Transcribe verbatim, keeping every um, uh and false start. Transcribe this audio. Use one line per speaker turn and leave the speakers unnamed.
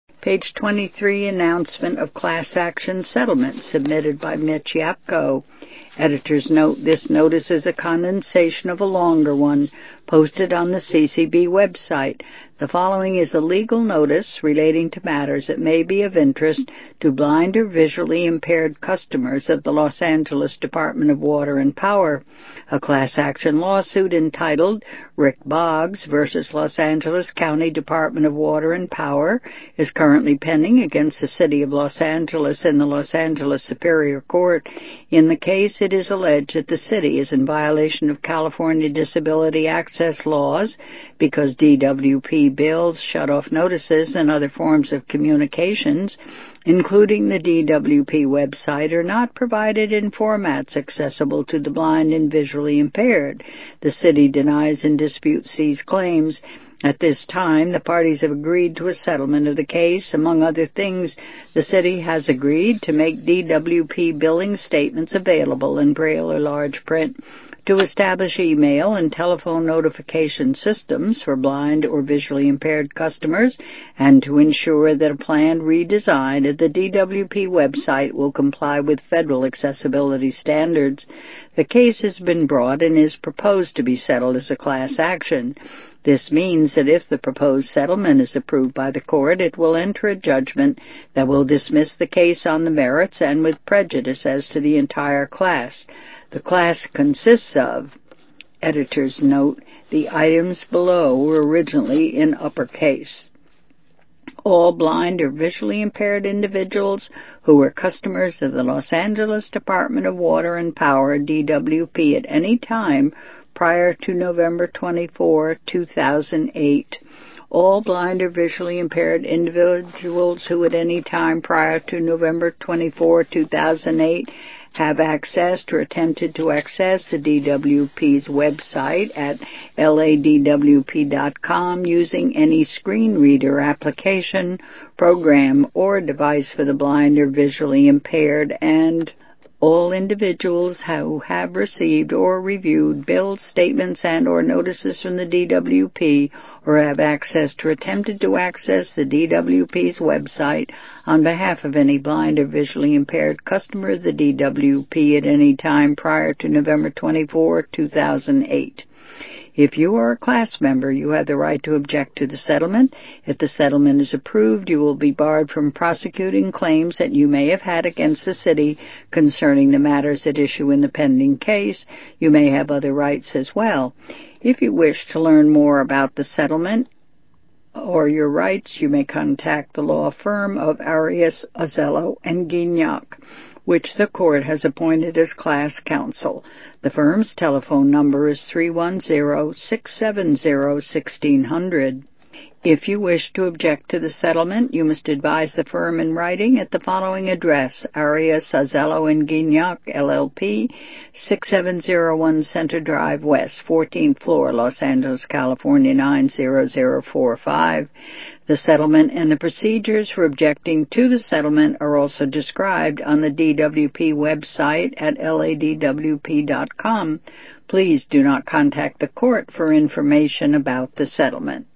Page twenty-three, announcement of class action settlement submitted by Mitch Yapko. Editor's note, this notice is a condensation of a longer one posted on the C C B website. The following is a legal notice relating to matters that may be of interest to blind or visually impaired customers of the Los Angeles Department of Water and Power. A class action lawsuit entitled Rick Boggs versus Los Angeles County Department of Water and Power is currently pending against the City of Los Angeles in the Los Angeles Superior Court. In the case, it is alleged that the city is in violation of California disability access laws because D W P bills, shut-off notices, and other forms of communications, including the D W P website, are not provided in formats accessible to the blind and visually impaired. The city denies and disputes these claims. At this time, the parties have agreed to a settlement of the case. Among other things, the city has agreed to make D W P billing statements available in Braille or large print, to establish email and telephone notification systems for blind or visually impaired customers, and to ensure that a planned redesign of the D W P website will comply with federal accessibility standards. The case has been brought and is proposed to be settled as a class action. This means that if the proposed settlement is approved by the court, it will enter a judgment that will dismiss the case on the merits and with prejudice as to the entire class. The class consists of, editor's note, the items below were originally in uppercase. All blind or visually impaired individuals who were customers of the Los Angeles Department of Water and Power, D W P, at any time prior to November twenty-fourth, two thousand eight. All blind or visually impaired individuals who at any time prior to November twenty-fourth, two thousand eight have accessed or attempted to access the D W P's website at L A D W P dot com using any screen reader application, program, or device for the blind or visually impaired, and all individuals who have received or reviewed bills, statements, and or notices from the D W P or have accessed or attempted to access the D W P's website on behalf of any blind or visually impaired customer of the D W P at any time prior to November twenty-fourth, two thousand eight. If you are a class member, you have the right to object to the settlement. If the settlement is approved, you will be barred from prosecuting claims that you may have had against the city concerning the matters at issue in the pending case. You may have other rights as well. If you wish to learn more about the settlement or your rights, you may contact the law firm of Arias, Azello, and Guignac, which the court has appointed as class counsel. The firm's telephone number is three one zero, six seven zero, one six zero zero. If you wish to object to the settlement, you must advise the firm in writing at the following address: Arias, Azello, and Guignac, L L P, six seven zero one Center Drive West, fourteenth floor, Los Angeles, California, nine zero zero four five. The settlement and the procedures for objecting to the settlement are also described on the D W P website at L A D W P dot com. Please do not contact the court for information about the settlement.